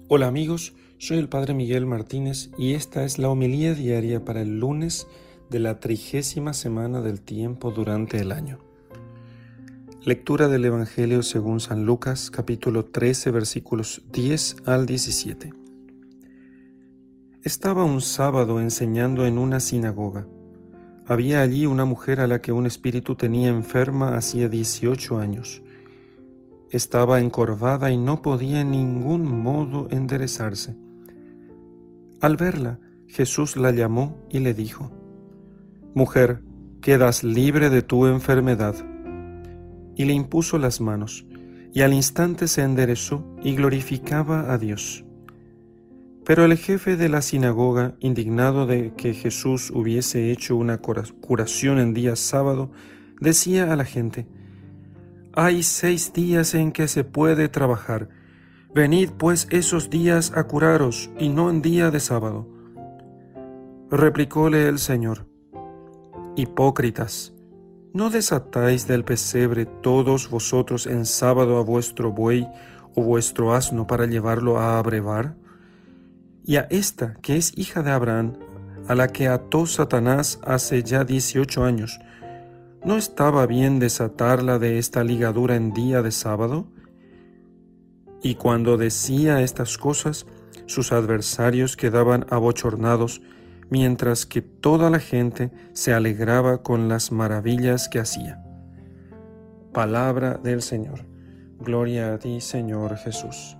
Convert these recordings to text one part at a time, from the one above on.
Hola amigos, soy el Padre Miguel Martínez y esta es la homilía diaria para el lunes de la 30ª semana del tiempo durante el año. Lectura del Evangelio según San Lucas, capítulo 13, versículos 10 al 17. Estaba un sábado enseñando en una sinagoga. Había allí una mujer a la que un espíritu tenía enferma hacía 18 años. Estaba encorvada y no podía en ningún modo enderezarse. Al verla, Jesús la llamó y le dijo: «Mujer, quedas libre de tu enfermedad». Y le impuso las manos, y al instante se enderezó y glorificaba a Dios. Pero el jefe de la sinagoga, indignado de que Jesús hubiese hecho una curación en día sábado, decía a la gente: «Hay 6 días en que se puede trabajar. Venid pues esos días a curaros, y no en día de sábado». Replicóle el Señor: «Hipócritas, ¿no desatáis del pesebre todos vosotros en sábado a vuestro buey o vuestro asno para llevarlo a abrevar? Y a esta, que es hija de Abraham, a la que ató Satanás hace ya 18 años, ¿no estaba bien desatarla de esta ligadura en día de sábado?» Y cuando decía estas cosas, sus adversarios quedaban abochornados, mientras que toda la gente se alegraba con las maravillas que hacía. Palabra del Señor. Gloria a ti, Señor Jesús.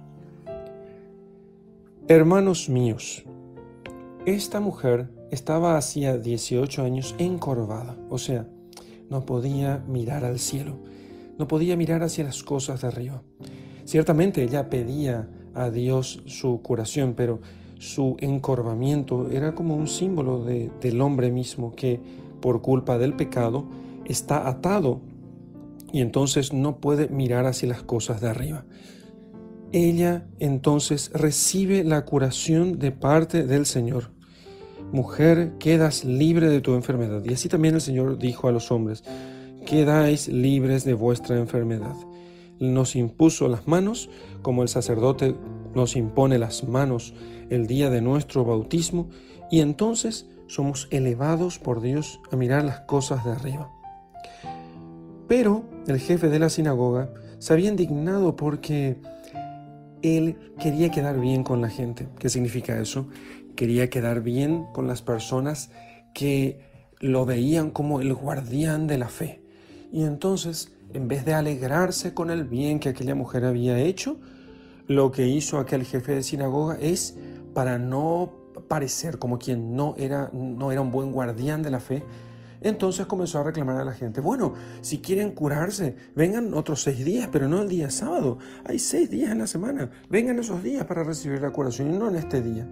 Hermanos míos, esta mujer estaba hacía 18 años encorvada, o sea, no podía mirar al cielo, no podía mirar hacia las cosas de arriba. Ciertamente ella pedía a Dios su curación, pero su encorvamiento era como un símbolo del hombre mismo que, por culpa del pecado, está atado y entonces no puede mirar hacia las cosas de arriba. Ella entonces recibe la curación de parte del Señor. «Mujer, quedas libre de tu enfermedad». Y así también el Señor dijo a los hombres: «Quedáis libres de vuestra enfermedad». Nos impuso las manos, como el sacerdote nos impone las manos el día de nuestro bautismo, y entonces somos elevados por Dios a mirar las cosas de arriba. Pero el jefe de la sinagoga se había indignado porque él quería quedar bien con la gente. ¿Qué significa eso? Quería quedar bien con las personas que lo veían como el guardián de la fe. Y entonces, en vez de alegrarse con el bien que aquella mujer había hecho, lo que hizo aquel jefe de sinagoga es, para no parecer como quien no era un buen guardián de la fe, entonces comenzó a reclamar a la gente: «Bueno, si quieren curarse, vengan otros 6 días, pero no el día sábado. Hay 6 días en la semana. Vengan esos días para recibir la curación y no en este día».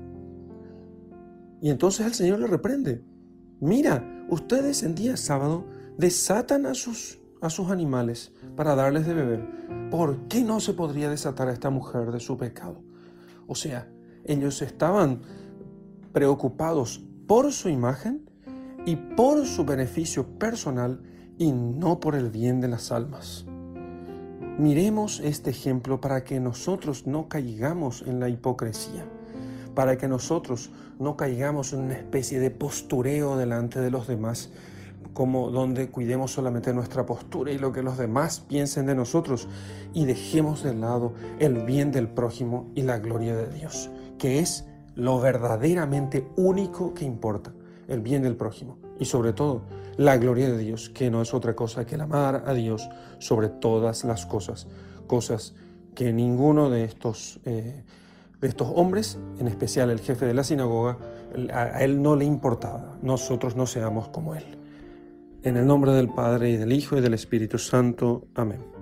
Y entonces el Señor le reprende: «Mira, ustedes en día sábado desatan a sus animales para darles de beber. ¿Por qué no se podría desatar a esta mujer de su pecado?». O sea, ellos estaban preocupados por su imagen y por su beneficio personal y no por el bien de las almas. Miremos este ejemplo para que nosotros no caigamos en la hipocresía, para que nosotros no caigamos en una especie de postureo delante de los demás, como donde cuidemos solamente nuestra postura y lo que los demás piensen de nosotros, y dejemos de lado el bien del prójimo y la gloria de Dios, que es lo verdaderamente único que importa, el bien del prójimo y sobre todo la gloria de Dios, que no es otra cosa que el amar a Dios sobre todas las cosas que ninguno de estos hombres, en especial el jefe de la sinagoga, a él no le importaba. Nosotros no seamos como él. En el nombre del Padre, y del Hijo, y del Espíritu Santo. Amén.